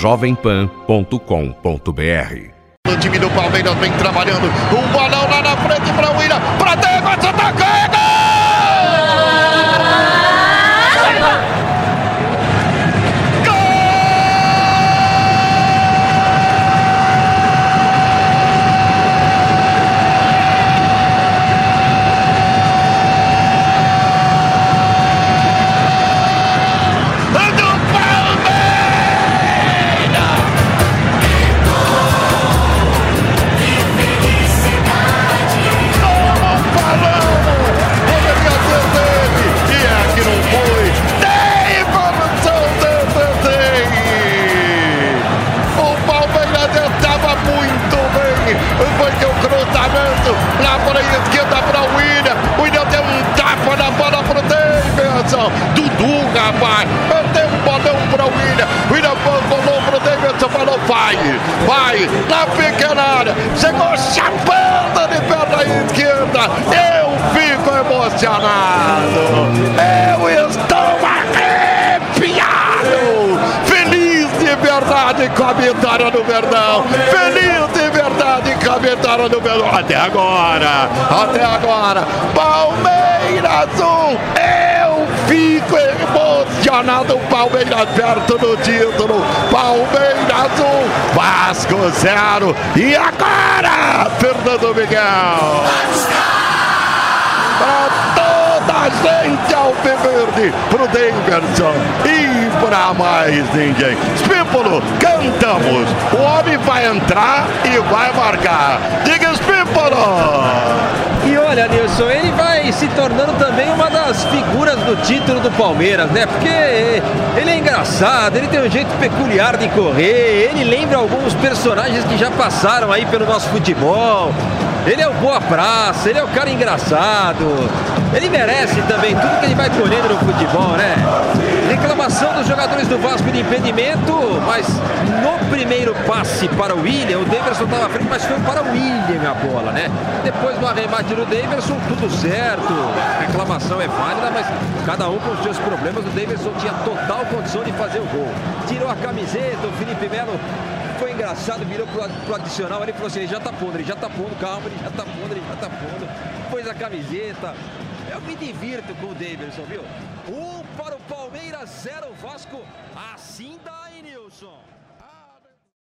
jovempan.com.br. O time do Palmeiras vem trabalhando, um bolão lá na frente para o William, para Davis, atacando! Lá para a esquerda para o William. O William deu um tapa na bola para o Davidson. Dudu, rapaz, deu um bolão para o William. O William bolou para o Davidson, falou: vai, na pequena área. Chegou chapando de perna esquerda. Eu fico emocionado. Eu estou arrepiado. Feliz de verdade com a vitória do Verdão. Feliz de verdade com a vitória do Verdão. Até agora. Palmeiras 1. Eu fico emocionado. Palmeiras perto do título. Palmeiras 1. Vasco 0. E agora, Fernando Miguel. Para toda a gente alviverde, pro Davidson e para mais ninguém. Espímpolo, cantamos. O homem vai entrar e vai marcar. Diga, Espímpolo! E olha, Nilson, ele vai se tornando também uma das figuras do título do Palmeiras, né? Porque ele é engraçado, ele tem um jeito peculiar de correr, ele lembra alguns personagens que já passaram aí pelo nosso futebol. Ele é o boa praça, ele é o cara engraçado. Ele merece também tudo que ele vai colhendo no futebol, né? Reclamação dos jogadores do Vasco de impedimento, mas no primeiro passe para o William, o Davidson estava à frente, mas foi para o William a bola, né? Depois do arremate do Davidson, tudo certo. A reclamação é válida, mas cada um com os seus problemas. O Davidson tinha total condição de fazer o gol. Tirou a camiseta, o Felipe Melo foi engraçado, virou pro adicional, ele falou assim: ele já tá pondo, calma, ele já tá pondo. Pôs a camiseta. Eu me divirto com o Davidson, viu? 1 para o Palmeiras, 0 Vasco. Assim dá, hein, Nilson?